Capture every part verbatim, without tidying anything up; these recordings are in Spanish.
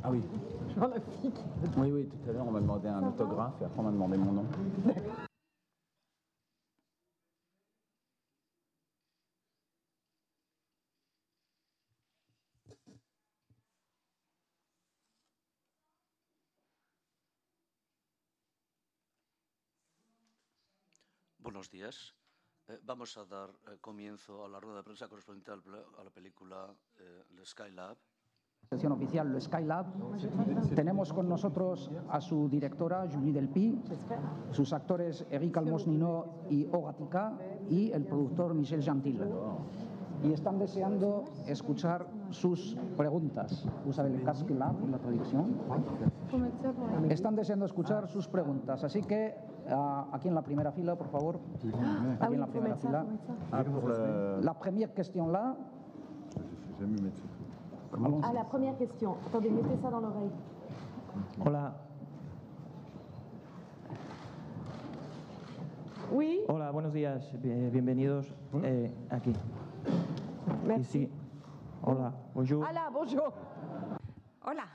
Ah oui. Genre la fille qui... Oui, oui, tout à l'heure, on m'a demandé un autographe et après, on m'a demandé mon nom. Buenos días. Eh, vamos a dar eh, comienzo a la rueda de prensa correspondiente al, a la película eh, Le Skylab. Sesión oficial Le Skylab. Tenemos con nosotros a su directora Julie Delpy, sus actores Eric Almosnino y Ogatica y el productor Michel Gentil. Y están deseando escuchar sus preguntas. ¿Usa el casque là por la traducción? Están deseando escuchar sus preguntas. Así que uh, aquí en la primera fila, por favor. Aquí en la primera fila. Ah, pour le... La première question là. Ah, la première question. Attendez, mettez ça dans l'oreille. Hola. Oui. Hola, buenos días. Bienvenidos eh, aquí. Merci. Sí. Hola, bonjour. Hola, bonjour. Hola.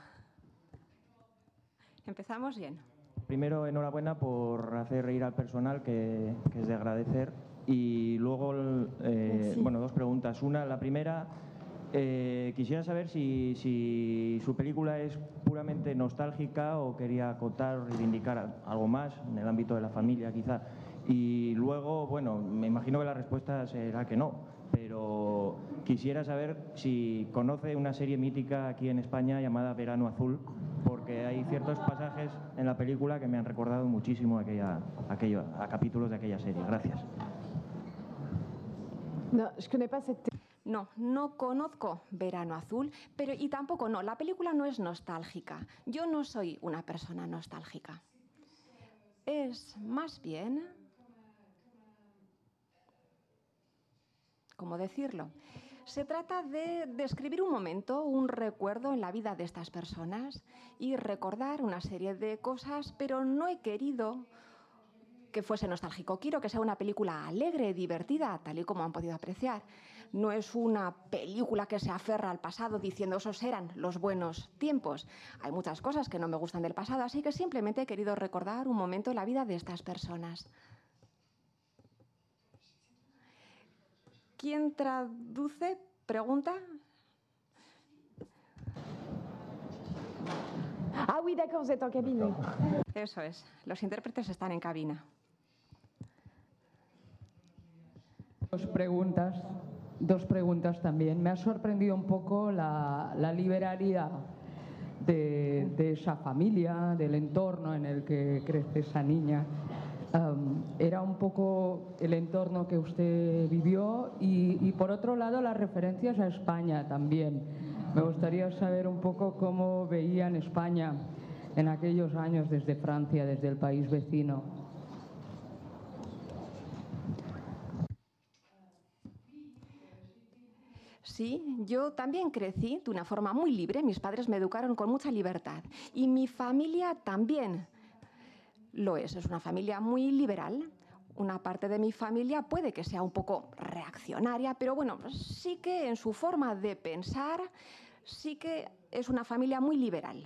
Empezamos bien. Primero, enhorabuena por hacer reír al personal, que, que es de agradecer. Y luego, eh, bueno, dos preguntas. Una, la primera, eh, quisiera saber si, si su película es puramente nostálgica o quería contar o reivindicar algo más en el ámbito de la familia, quizá. Y luego, bueno, me imagino que la respuesta será que no, pero quisiera saber si conoce una serie mítica aquí en España llamada Verano Azul, porque hay ciertos pasajes en la película que me han recordado muchísimo aquella, aquello, a capítulos de aquella serie. Gracias. No, je connais pas cette... No, no conozco Verano Azul, pero y tampoco no, la película no es nostálgica. Yo no soy una persona nostálgica. Es más bien... ¿Cómo decirlo? Se trata de describir un momento, un recuerdo en la vida de estas personas y recordar una serie de cosas, pero no he querido que fuese nostálgico. Quiero que sea una película alegre, divertida, tal y como han podido apreciar. No es una película que se aferra al pasado diciendo esos eran los buenos tiempos. Hay muchas cosas que no me gustan del pasado, así que simplemente he querido recordar un momento en la vida de estas personas. ¿Quién traduce? Pregunta. Ah oui, d'accord, vous êtes en cabine. Eso es, los intérpretes están en cabina. Dos preguntas, dos preguntas también. Me ha sorprendido un poco la, la liberalidad de, de esa familia, del entorno en el que crece esa niña. Um, era un poco el entorno que usted vivió y, y por otro lado las referencias a España también. Me gustaría saber un poco cómo veían España en aquellos años desde Francia, desde el país vecino. Sí, yo también crecí de una forma muy libre. Mis padres me educaron con mucha libertad y mi familia también lo es. Es una familia muy liberal. Una parte de mi familia puede que sea un poco reaccionaria, pero bueno, sí que en su forma de pensar, sí que es una familia muy liberal.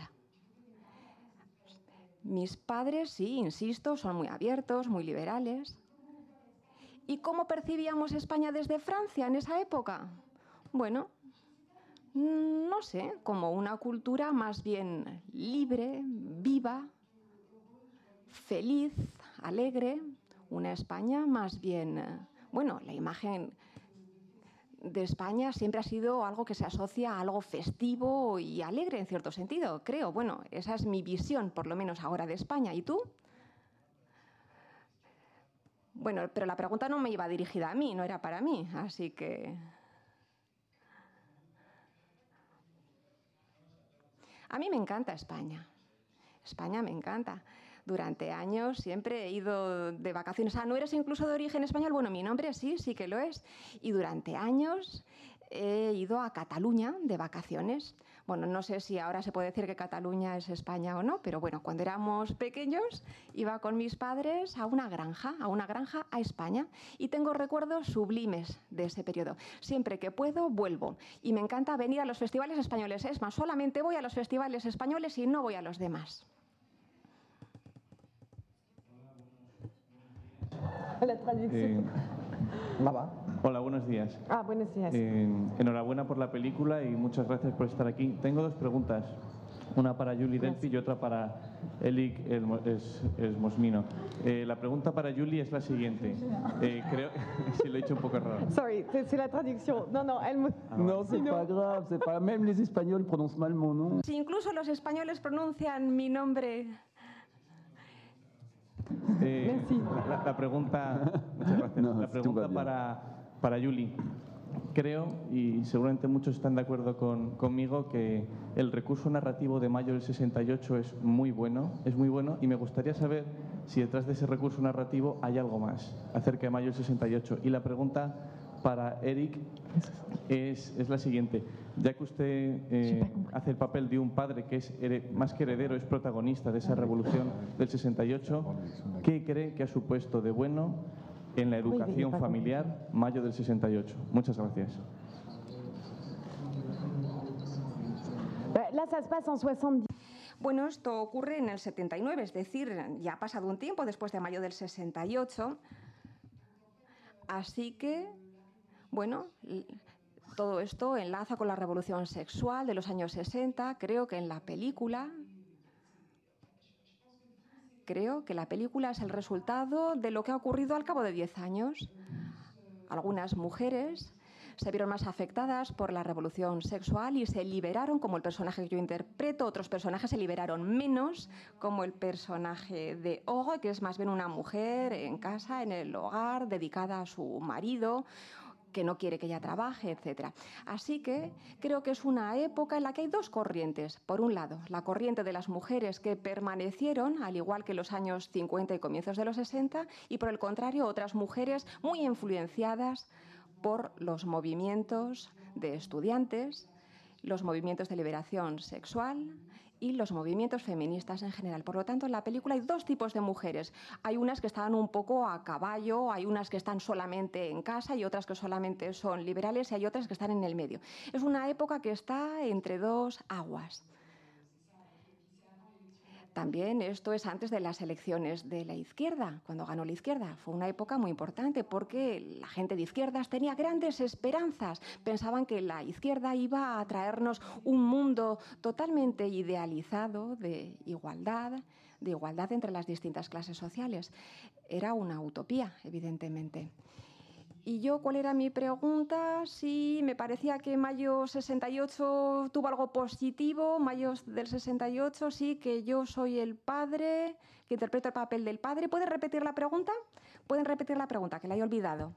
Mis padres, sí, insisto, son muy abiertos, muy liberales. ¿Y cómo percibíamos España desde Francia en esa época? Bueno, no sé, como una cultura más bien libre, viva, feliz, alegre, una España más bien... Bueno, la imagen de España siempre ha sido algo que se asocia a algo festivo y alegre en cierto sentido, creo. Bueno, esa es mi visión, por lo menos ahora, de España. ¿Y tú? Bueno, pero la pregunta no me iba dirigida a mí, no era para mí, así que... A mí me encanta España. España me encanta. Durante años siempre he ido de vacaciones. Ah, ¿no eres incluso de origen español? Bueno, mi nombre sí, sí que lo es. Y durante años he ido a Cataluña de vacaciones. bueno, no sé si ahora se puede decir que Cataluña es España o no, pero bueno, cuando éramos pequeños iba con mis padres a una granja, a una granja a España, y tengo recuerdos sublimes de ese periodo. Siempre que puedo, vuelvo. Y me encanta venir a los festivales españoles. Es más, solamente voy a los festivales españoles y no voy a los demás. La traducción. Eh, hola, buenos días. Ah, buenos días. Eh, enhorabuena por la película y muchas gracias por estar aquí. Tengo dos preguntas, una para Julie Delpy y otra para Erik Esmosmino. Eh, la pregunta para Julie es la siguiente. Eh, creo, si lo he dicho un poco raro. Sorry, c'est la traduction. Non, non, elle me... Non, c'est pas grave, c'est pas... Même les Espagnols prononcent mal mon nom. Si incluso los españoles pronuncian mi nombre... Eh, la, la pregunta, muchas gracias. No, la pregunta para, para Julie. Creo, y seguramente muchos están de acuerdo con, conmigo, que el recurso narrativo de Mayo del sesenta y ocho es muy bueno, es muy bueno, y me gustaría saber si detrás de ese recurso narrativo hay algo más acerca de Mayo del sesenta y ocho. Y la pregunta para Erik es, es la siguiente. Ya que usted eh, hace el papel de un padre que es más que heredero, es protagonista de esa revolución del sesenta y ocho, ¿qué cree que ha supuesto de bueno en la educación familiar Mayo del sesenta y ocho? Muchas gracias. Là, ça se passe en soixante-dix. Bueno, esto ocurre en el setenta y nueve, es decir, ya ha pasado un tiempo después de Mayo del sesenta y ocho, así que, bueno, todo esto enlaza con la revolución sexual de los años sesenta. Creo que en la película, creo que la película es el resultado de lo que ha ocurrido al cabo de diez años. Algunas mujeres se vieron más afectadas por la revolución sexual y se liberaron, como el personaje que yo interpreto. Otros personajes se liberaron menos, como el personaje de Oro, que es más bien una mujer en casa, en el hogar, dedicada a su marido, que no quiere que ella trabaje, etcétera. Así que creo que es una época en la que hay dos corrientes. Por un lado, la corriente de las mujeres que permanecieron, al igual que los años cincuenta y comienzos de los sesenta, y por el contrario, otras mujeres muy influenciadas por los movimientos de estudiantes, los movimientos de liberación sexual y los movimientos feministas en general. Por lo tanto, en la película hay dos tipos de mujeres. Hay unas que están un poco a caballo, hay unas que están solamente en casa y otras que solamente son liberales y hay otras que están en el medio. Es una época que está entre dos aguas. También esto es antes de las elecciones de la izquierda, cuando ganó la izquierda. Fue una época muy importante porque la gente de izquierdas tenía grandes esperanzas. Pensaban que la izquierda iba a traernos un mundo totalmente idealizado de igualdad, de igualdad entre las distintas clases sociales. Era una utopía, evidentemente. Y yo, ¿cuál era mi pregunta? Si me parecía que Mayo sesenta y ocho tuvo algo positivo. Mayo del sesenta y ocho, sí, que yo soy el padre, que interpreto el papel del padre. ¿Pueden repetir la pregunta? ¿Pueden repetir la pregunta, que la he olvidado?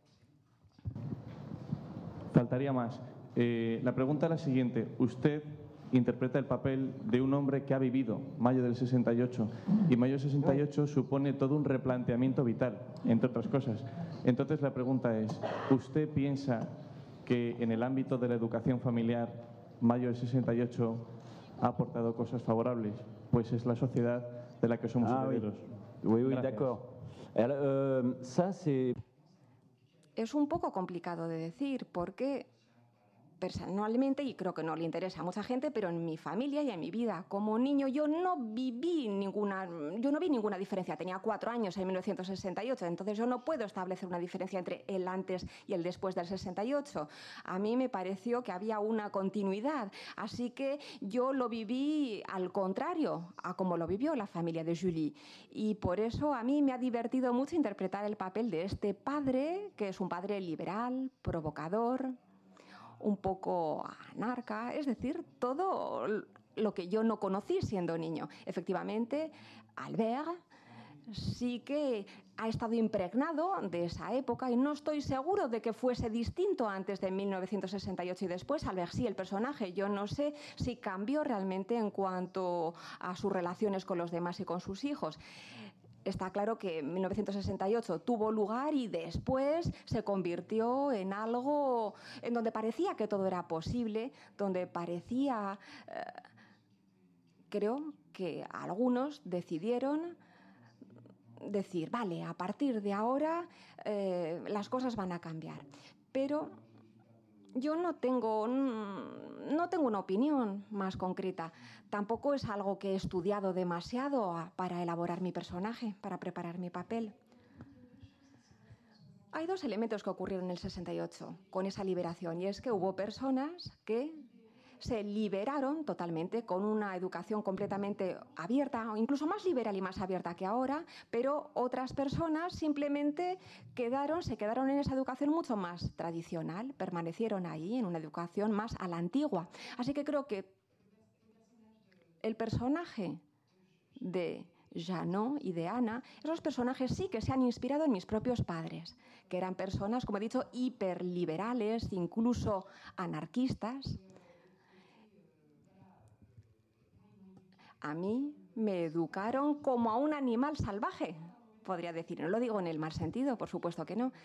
Faltaría más. Eh, la pregunta es la siguiente. Usted interpreta el papel de un hombre que ha vivido Mayo del sesenta y ocho, y Mayo del sesenta y ocho supone todo un replanteamiento vital, entre otras cosas. Entonces la pregunta es, ¿usted piensa que en el ámbito de la educación familiar Mayo del sesenta y ocho ha aportado cosas favorables? Pues es la sociedad de la que somos ah, herederos. Oui, oui, d'accord. Euh, ça, c'est... Es un poco complicado de decir, porque personalmente, y creo que no le interesa a mucha gente, pero en mi familia y en mi vida como niño yo no viví ninguna, yo no vi ninguna diferencia. Tenía cuatro años en mil novecientos sesenta y ocho, entonces yo no puedo establecer una diferencia entre el antes y el después del sesenta y ocho. A mí me pareció que había una continuidad, así que yo lo viví al contrario a como lo vivió la familia de Julie. Y por eso a mí me ha divertido mucho interpretar el papel de este padre, que es un padre liberal, provocador, un poco anarca, es decir, todo lo que yo no conocí siendo niño. Efectivamente, Albert sí que ha estado impregnado de esa época y no estoy seguro de que fuese distinto antes de mil novecientos sesenta y ocho y después. Albert sí, el personaje, yo no sé si cambió realmente en cuanto a sus relaciones con los demás y con sus hijos. está claro que en mil novecientos sesenta y ocho tuvo lugar y después se convirtió en algo en donde parecía que todo era posible, donde parecía, eh, creo que algunos decidieron decir, vale, a partir de ahora eh, las cosas van a cambiar. Pero yo no tengo, no tengo una opinión más concreta. Tampoco es algo que he estudiado demasiado a, para elaborar mi personaje, para preparar mi papel. Hay dos elementos que ocurrieron en el sesenta y ocho con esa liberación, y es que hubo personas que se liberaron totalmente con una educación completamente abierta, o incluso más liberal y más abierta que ahora, pero otras personas simplemente quedaron, se quedaron en esa educación mucho más tradicional, permanecieron ahí en una educación más a la antigua. Así que creo que el personaje de Jeannot y de Ana, esos personajes sí que se han inspirado en mis propios padres, que eran personas, como he dicho, hiperliberales, incluso anarquistas. A mí me educaron como a un animal salvaje, podría decir. No lo digo en el mal sentido, por supuesto que no.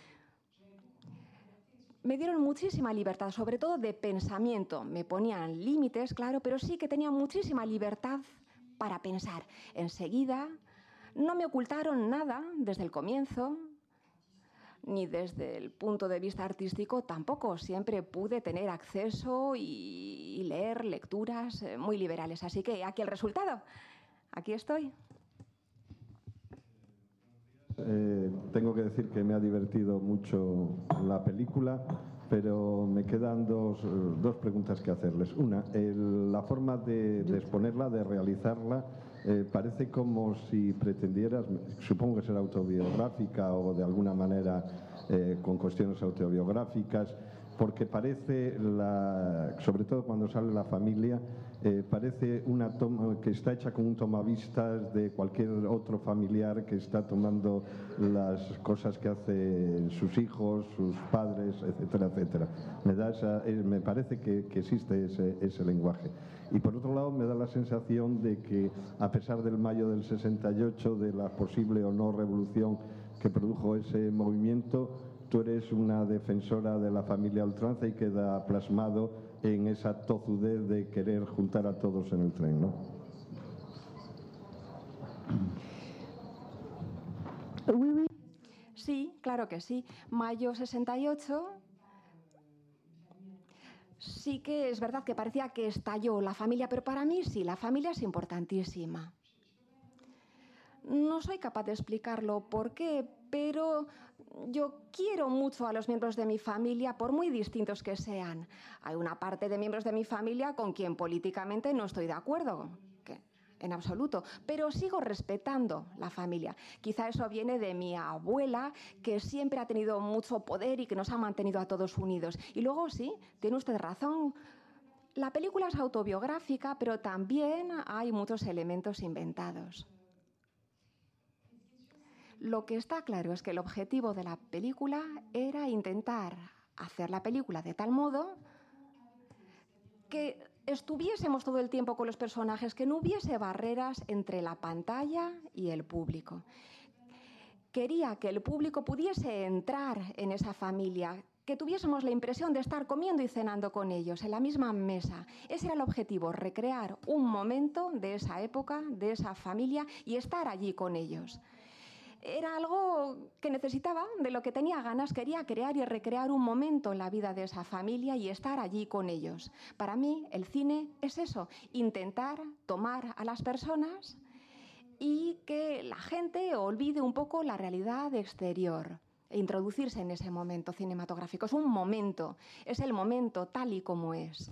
Me dieron muchísima libertad, sobre todo de pensamiento. Me ponían límites, claro, pero sí que tenía muchísima libertad para pensar. Enseguida no me ocultaron nada desde el comienzo, ni desde el punto de vista artístico tampoco. Siempre pude tener acceso y, y leer lecturas muy liberales. Así que aquí el resultado. Aquí estoy. Eh, tengo que decir que me ha divertido mucho la película, pero me quedan dos, dos preguntas que hacerles. Una, el, la forma de, de exponerla, de realizarla, eh, parece como si pretendieras, supongo que será autobiográfica o de alguna manera eh, con cuestiones autobiográficas, porque parece, la, sobre todo cuando sale la familia, eh, parece una toma que está hecha con un tomavistas de cualquier otro familiar que está tomando las cosas que hacen sus hijos, sus padres, etcétera, etcétera. Me, da esa, eh, me parece que, que existe ese, ese lenguaje. Y por otro lado me da la sensación de que a pesar del mayo del sesenta y ocho, de la posible o no revolución que produjo ese movimiento, tú eres una defensora de la familia a ultranza y queda plasmado en esa tozudez de querer juntar a todos en el tren, ¿no? Sí, claro que sí. Mayo sesenta y ocho, sí que es verdad que parecía que estalló la familia, pero para mí sí, la familia es importantísima. No soy capaz de explicarlo por qué, pero yo quiero mucho a los miembros de mi familia, por muy distintos que sean. Hay una parte de miembros de mi familia con quien políticamente no estoy de acuerdo, que, en absoluto, pero sigo respetando la familia. Quizá eso viene de mi abuela, que siempre ha tenido mucho poder y que nos ha mantenido a todos unidos. Y luego sí, tiene usted razón, la película es autobiográfica, pero también hay muchos elementos inventados. Lo que está claro es que el objetivo de la película era intentar hacer la película de tal modo que estuviésemos todo el tiempo con los personajes, que no hubiese barreras entre la pantalla y el público. Quería que el público pudiese entrar en esa familia, que tuviésemos la impresión de estar comiendo y cenando con ellos en la misma mesa. Ese era el objetivo, recrear un momento de esa época, de esa familia y estar allí con ellos. Era algo que necesitaba, de lo que tenía ganas. Quería crear y recrear un momento en la vida de esa familia y estar allí con ellos. Para mí, el cine es eso, intentar tomar a las personas y que la gente olvide un poco la realidad exterior e introducirse en ese momento cinematográfico. Es un momento, es el momento tal y como es.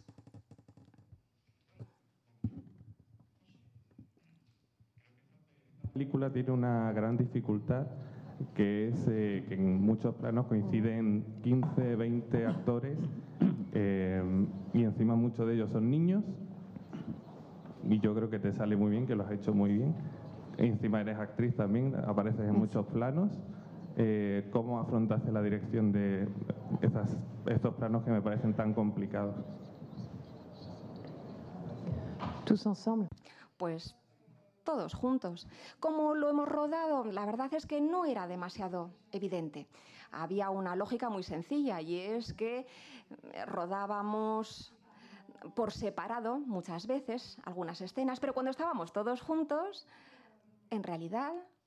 La película tiene una gran dificultad, que es eh, que en muchos planos coinciden quince, veinte actores eh, y encima muchos de ellos son niños, y yo creo que te sale muy bien, que lo has hecho muy bien. E encima eres actriz también, apareces en muchos planos. Eh, ¿Cómo afrontaste la dirección de esas, estos planos que me parecen tan complicados? Tous ensemble. Pues todos juntos. Como lo hemos rodado, la verdad es que no era demasiado evidente. Había una lógica muy sencilla y es que rodábamos por separado muchas veces algunas escenas, pero cuando estábamos todos juntos, en realidad...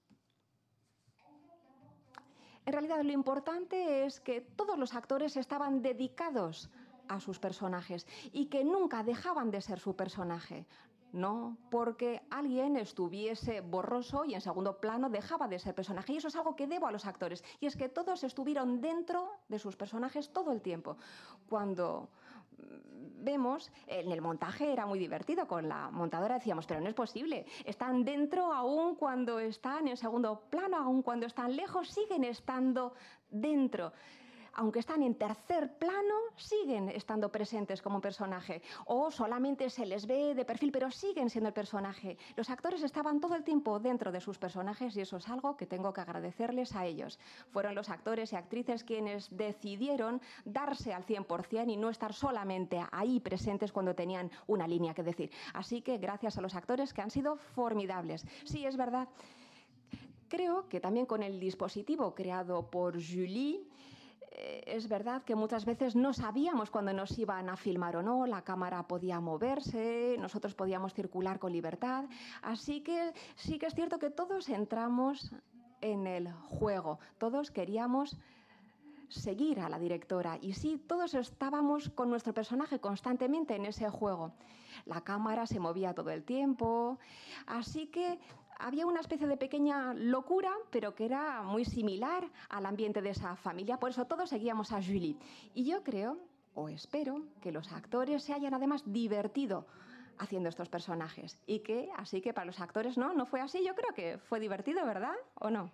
En realidad lo importante es que todos los actores estaban dedicados a sus personajes y que nunca dejaban de ser su personaje. No porque alguien estuviese borroso y en segundo plano dejaba de ser personaje. Y eso es algo que debo a los actores. Y es que todos estuvieron dentro de sus personajes todo el tiempo. Cuando vemos, en el montaje era muy divertido. Con la montadora decíamos, pero no es posible. Están dentro aún cuando están en segundo plano, aún cuando están lejos, siguen estando dentro. Aunque están en tercer plano, siguen estando presentes como personaje. O solamente se les ve de perfil, pero siguen siendo el personaje. Los actores estaban todo el tiempo dentro de sus personajes y eso es algo que tengo que agradecerles a ellos. Fueron los actores y actrices quienes decidieron darse al cien por cien y no estar solamente ahí presentes cuando tenían una línea que decir. Así que gracias a los actores que han sido formidables. Sí, es verdad. Creo que también con el dispositivo creado por Julie, es verdad que muchas veces no sabíamos cuándo nos iban a filmar o no, la cámara podía moverse, nosotros podíamos circular con libertad, así que sí que es cierto que todos entramos en el juego, todos queríamos seguir a la directora y sí, todos estábamos con nuestro personaje constantemente en ese juego. La cámara se movía todo el tiempo, así que había una especie de pequeña locura, pero que era muy similar al ambiente de esa familia. Por eso todos seguíamos a Julie. Y yo creo, o espero, que los actores se hayan además divertido haciendo estos personajes. Y que, así que para los actores no, no fue así. Yo creo que fue divertido, ¿verdad? ¿O no?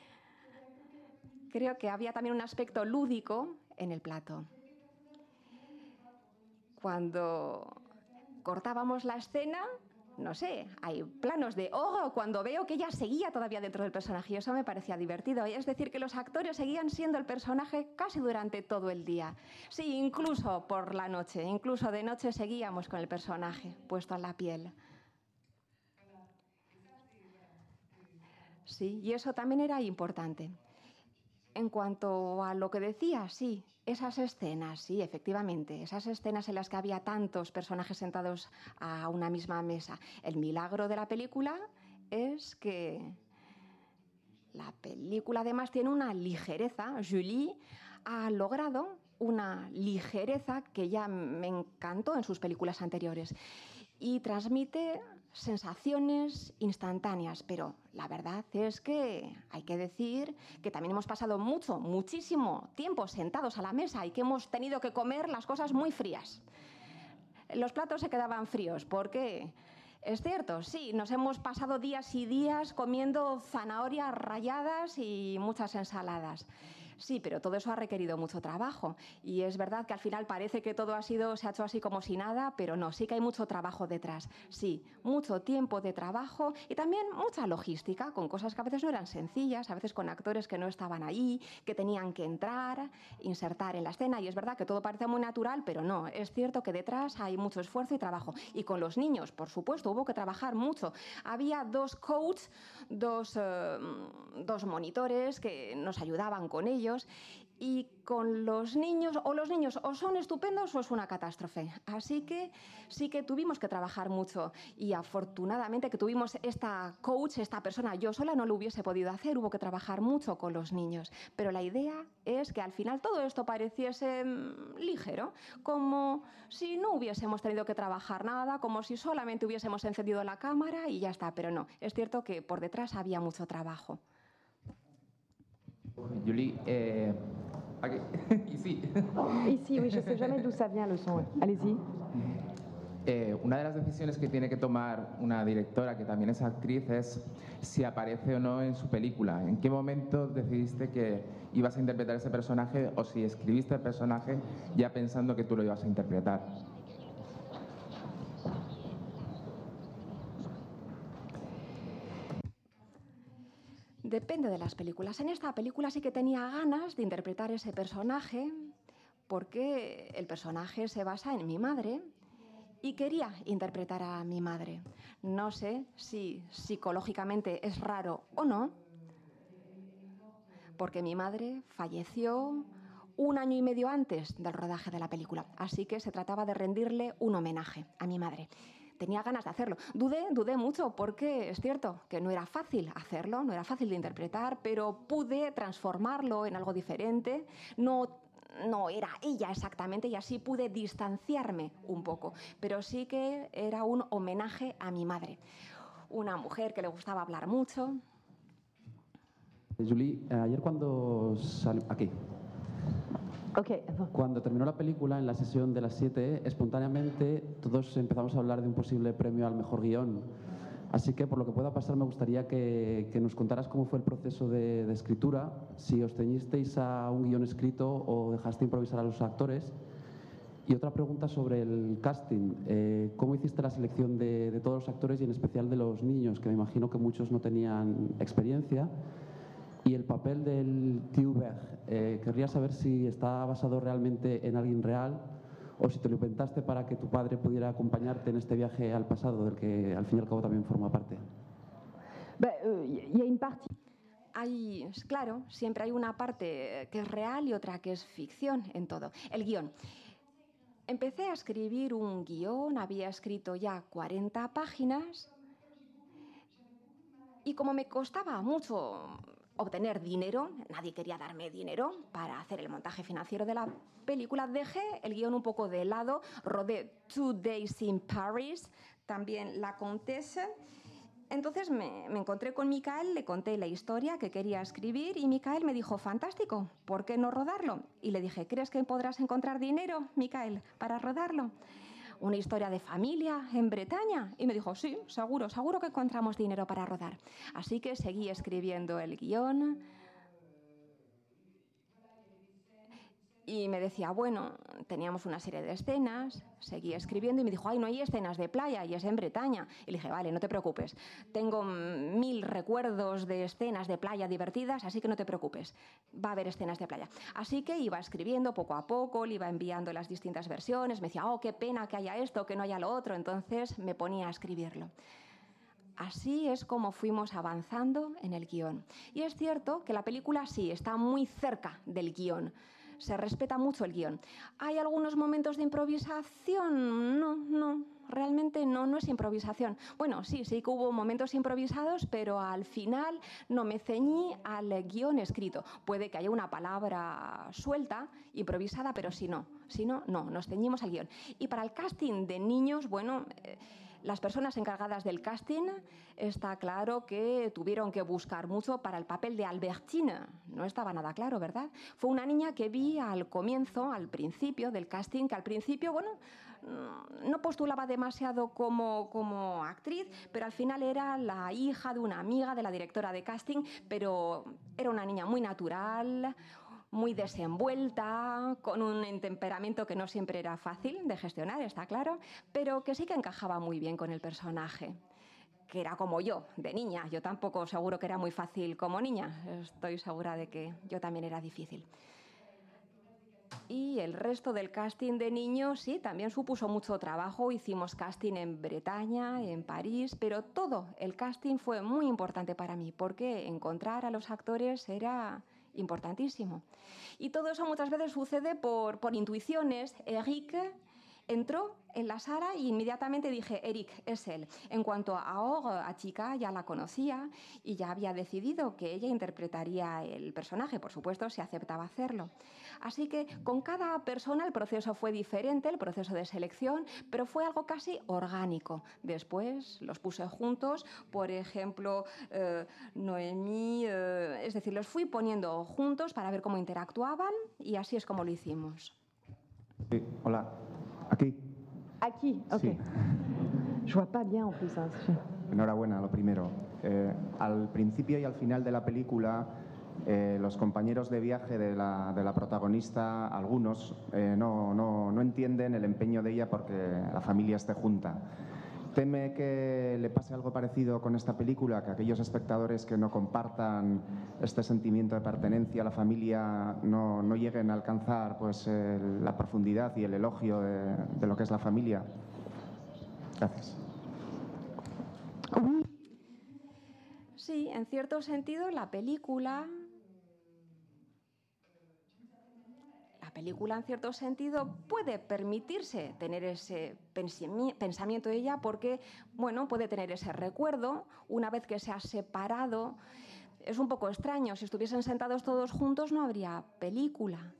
Creo que había también un aspecto lúdico en el plato. Cuando cortábamos la escena... No sé, hay planos de ojo cuando veo que ella seguía todavía dentro del personaje y eso me parecía divertido. Es decir, que los actores seguían siendo el personaje casi durante todo el día. Sí, incluso por la noche, incluso de noche seguíamos con el personaje puesto en la piel. Sí, y eso también era importante. En cuanto a lo que decía, sí, esas escenas, sí, efectivamente, esas escenas en las que había tantos personajes sentados a una misma mesa. El milagro de la película es que la película además tiene una ligereza. Julie ha logrado una ligereza que ya me encantó en sus películas anteriores y transmite sensaciones instantáneas, pero la verdad es que hay que decir que también hemos pasado mucho, muchísimo tiempo sentados a la mesa y que hemos tenido que comer las cosas muy frías. Los platos se quedaban fríos porque, es cierto, sí, nos hemos pasado días y días comiendo zanahorias ralladas y muchas ensaladas. Sí, pero todo eso ha requerido mucho trabajo y es verdad que al final parece que todo ha sido, se ha hecho así como si nada, pero no, sí que hay mucho trabajo detrás. Sí, mucho tiempo de trabajo y también mucha logística, con cosas que a veces no eran sencillas, a veces con actores que no estaban ahí, que tenían que entrar, insertar en la escena y es verdad que todo parece muy natural, pero no, es cierto que detrás hay mucho esfuerzo y trabajo. Y con los niños, por supuesto, hubo que trabajar mucho. Había dos coaches, dos, eh, dos monitores que nos ayudaban con ellos. Y con los niños, o los niños o son estupendos o es una catástrofe. Así que sí que tuvimos que trabajar mucho y afortunadamente que tuvimos esta coach, esta persona, yo sola no lo hubiese podido hacer, hubo que trabajar mucho con los niños. Pero la idea es que al final todo esto pareciese mmm, ligero, como si no hubiésemos tenido que trabajar nada, como si solamente hubiésemos encendido la cámara y ya está. Pero no, es cierto que por detrás había mucho trabajo. Julie, eh, okay. Ici. Ici, oui, je sais jamais d'où ça vient le son. Allez-y. Eh, una de las decisiones que tiene que tomar una directora, que también es actriz, es si aparece o no en su película. ¿En qué momento decidiste que ibas a interpretar ese personaje o si escribiste el personaje ya pensando que tú lo ibas a interpretar? Depende de las películas. En esta película sí que tenía ganas de interpretar ese personaje porque el personaje se basa en mi madre y quería interpretar a mi madre. No sé si psicológicamente es raro o no, porque mi madre falleció un año y medio antes del rodaje de la película, así que se trataba de rendirle un homenaje a mi madre. Tenía ganas de hacerlo. Dudé, dudé mucho porque es cierto que no era fácil hacerlo, no era fácil de interpretar, pero pude transformarlo en algo diferente. No, no era ella exactamente y así pude distanciarme un poco, pero sí que era un homenaje a mi madre. Una mujer que le gustaba hablar mucho. Julie, ayer cuando salió... Aquí. Okay. Cuando terminó la película, en la sesión de las siete, espontáneamente todos empezamos a hablar de un posible premio al mejor guión. Así que, por lo que pueda pasar, me gustaría que, que nos contaras cómo fue el proceso de, de escritura, si os ceñisteis a un guión escrito o dejaste improvisar a los actores. Y otra pregunta sobre el casting. Eh, ¿Cómo hiciste la selección de, de todos los actores y en especial de los niños, que me imagino que muchos no tenían experiencia? Y el papel del tío Berg, eh, querría saber si está basado realmente en alguien real o si te lo inventaste para que tu padre pudiera acompañarte en este viaje al pasado, del que al fin y al cabo también forma parte. Hay, claro, siempre hay una parte que es real y otra que es ficción en todo. El guión. Empecé a escribir un guión, había escrito ya cuarenta páginas y como me costaba mucho obtener dinero, nadie quería darme dinero para hacer el montaje financiero de la película, dejé el guión un poco de lado, rodé Two Days in Paris, también La Comtesse. Entonces me, me encontré con Michael, le conté la historia que quería escribir y Michael me dijo, fantástico, ¿por qué no rodarlo? Y le dije, ¿crees que podrás encontrar dinero, Michael, para rodarlo? Una historia de familia en Bretaña. Y me dijo, sí, seguro, seguro que encontramos dinero para rodar. Así que seguí escribiendo el guión. Y me decía, bueno, teníamos una serie de escenas, seguí escribiendo y me dijo, ay, no hay escenas de playa y es en Bretaña. Y le dije, vale, no te preocupes, tengo mil recuerdos de escenas de playa divertidas, así que no te preocupes, va a haber escenas de playa. Así que iba escribiendo poco a poco, le iba enviando las distintas versiones, me decía, oh, qué pena que haya esto, que no haya lo otro, entonces me ponía a escribirlo. Así es como fuimos avanzando en el guión. Y es cierto que la película sí está muy cerca del guión. Se respeta mucho el guión. ¿Hay algunos momentos de improvisación? No, no, realmente no, no es improvisación. Bueno, sí, sí que hubo momentos improvisados, pero al final no me ceñí al guión escrito. Puede que haya una palabra suelta, improvisada, pero si no, si no, no, nos ceñimos al guión. Y para el casting de niños, bueno... Eh, Las personas encargadas del casting está claro que tuvieron que buscar mucho para el papel de Albertine. No estaba nada claro, ¿verdad? Fue una niña que vi al comienzo, al principio del casting, que al principio, bueno, no postulaba demasiado como, como actriz, pero al final era la hija de una amiga de la directora de casting, pero era una niña muy natural, muy desenvuelta, con un temperamento que no siempre era fácil de gestionar, está claro, pero que sí que encajaba muy bien con el personaje, que era como yo, de niña. Yo tampoco seguro que era muy fácil como niña, estoy segura de que yo también era difícil. Y el resto del casting de niños, sí, también supuso mucho trabajo. Hicimos casting en Bretaña, en París, pero todo el casting fue muy importante para mí, porque encontrar a los actores era importantísimo. Y todo eso muchas veces sucede por, por intuiciones. Eric entró en la sala y inmediatamente dije, Eric, es él. En cuanto a Or, a Chica, ya la conocía y ya había decidido que ella interpretaría el personaje, por supuesto, si aceptaba hacerlo. Así que con cada persona el proceso fue diferente, el proceso de selección, pero fue algo casi orgánico. Después los puse juntos, por ejemplo, eh, Noemí, eh, es decir, los fui poniendo juntos para ver cómo interactuaban y así es como lo hicimos. Sí, hola. Aquí. Aquí, ok. Sí. Je vois pas bien en plus. Hein. Enhorabuena, lo primero. Eh, al principio y al final de la película, eh, los compañeros de viaje de la, de la protagonista, algunos, eh, no, no, no entienden el empeño de ella porque la familia esté junta. ¿Teme que le pase algo parecido con esta película? Que aquellos espectadores que no compartan este sentimiento de pertenencia a la familia no, no lleguen a alcanzar pues, el, la profundidad y el elogio de, de lo que es la familia. Gracias. Sí, en cierto sentido, la película... La película, en cierto sentido, puede permitirse tener ese pensamiento de ella porque, bueno, puede tener ese recuerdo una vez que se ha separado. Es un poco extraño. Si estuviesen sentados todos juntos no habría película.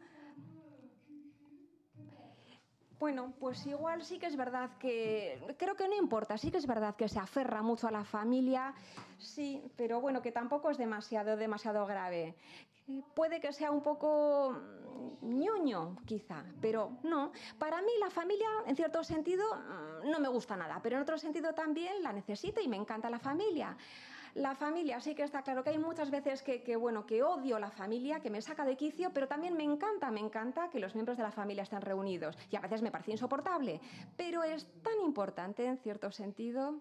Bueno, pues igual sí que es verdad que... Creo que no importa, sí que es verdad que se aferra mucho a la familia, sí, pero bueno, que tampoco es demasiado, demasiado grave. Puede que sea un poco ñoño, quizá, pero no. Para mí la familia, en cierto sentido, no me gusta nada, pero en otro sentido también la necesito y me encanta la familia. La familia, sí que está claro que hay muchas veces que, que, bueno, que odio la familia, que me saca de quicio, pero también me encanta, me encanta que los miembros de la familia estén reunidos. Y a veces me parece insoportable, pero es tan importante, en cierto sentido.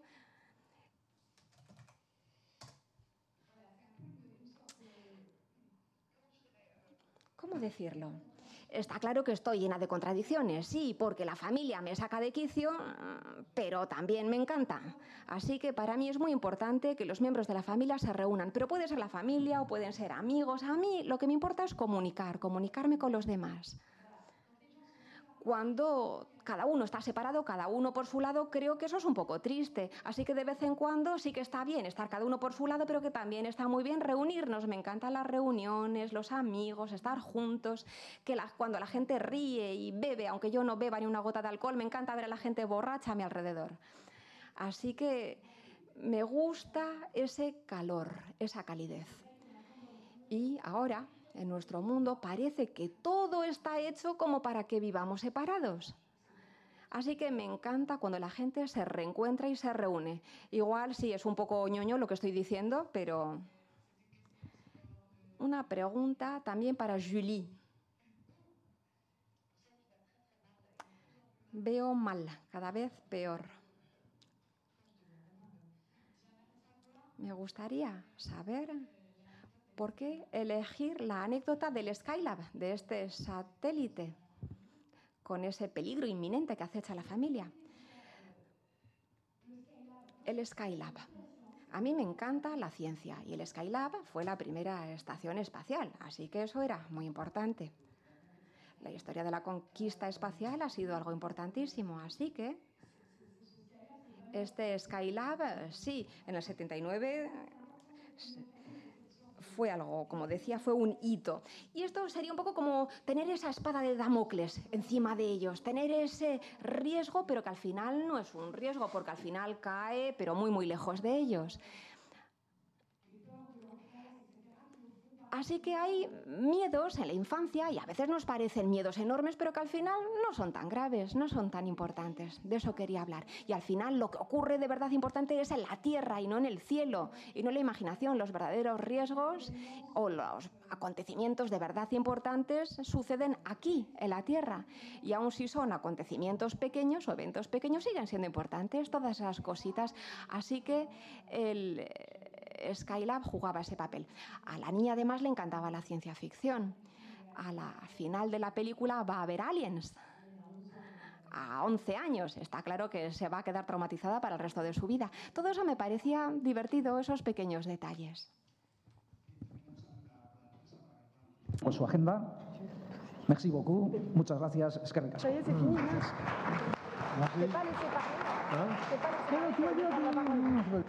¿Cómo decirlo? Está claro que estoy llena de contradicciones, sí, porque la familia me saca de quicio, pero también me encanta. Así que para mí es muy importante que los miembros de la familia se reúnan, pero puede ser la familia o pueden ser amigos. A mí lo que me importa es comunicar, comunicarme con los demás. Cuando cada uno está separado, cada uno por su lado, creo que eso es un poco triste. Así que de vez en cuando sí que está bien estar cada uno por su lado, pero que también está muy bien reunirnos. Me encantan las reuniones, los amigos, estar juntos, que la, cuando la gente ríe y bebe, aunque yo no beba ni una gota de alcohol, me encanta ver a la gente borracha a mi alrededor. Así que me gusta ese calor, esa calidez. Y ahora, en nuestro mundo, parece que todo está hecho como para que vivamos separados. Así que me encanta cuando la gente se reencuentra y se reúne. Igual sí es un poco ñoño lo que estoy diciendo, pero... Una pregunta también para Julie. Veo mal, cada vez peor. Me gustaría saber... ¿Por qué elegir la anécdota del Skylab, de este satélite, con ese peligro inminente que acecha a la familia? El Skylab. A mí me encanta la ciencia y el Skylab fue la primera estación espacial, así que eso era muy importante. La historia de la conquista espacial ha sido algo importantísimo, así que este Skylab, sí, en el setenta y nueve... fue algo, como decía, fue un hito. Y esto sería un poco como tener esa espada de Damocles encima de ellos, tener ese riesgo, pero que al final no es un riesgo, porque al final cae, pero muy, muy lejos de ellos. Así que hay miedos en la infancia y a veces nos parecen miedos enormes, pero que al final no son tan graves, no son tan importantes. De eso quería hablar. Y al final lo que ocurre de verdad importante es en la tierra y no en el cielo, y no en la imaginación. Los verdaderos riesgos o los acontecimientos de verdad importantes suceden aquí, en la tierra. Y aun si son acontecimientos pequeños o eventos pequeños, siguen siendo importantes todas esas cositas. Así que el... Skylab jugaba ese papel. A la niña además le encantaba la ciencia ficción. A la final de la película va a haber aliens. A once años, está claro que se va a quedar traumatizada para el resto de su vida. Todo eso me parecía divertido, esos pequeños detalles. Por su agenda. Merci beaucoup. Muchas gracias. Es que ricas. Merci.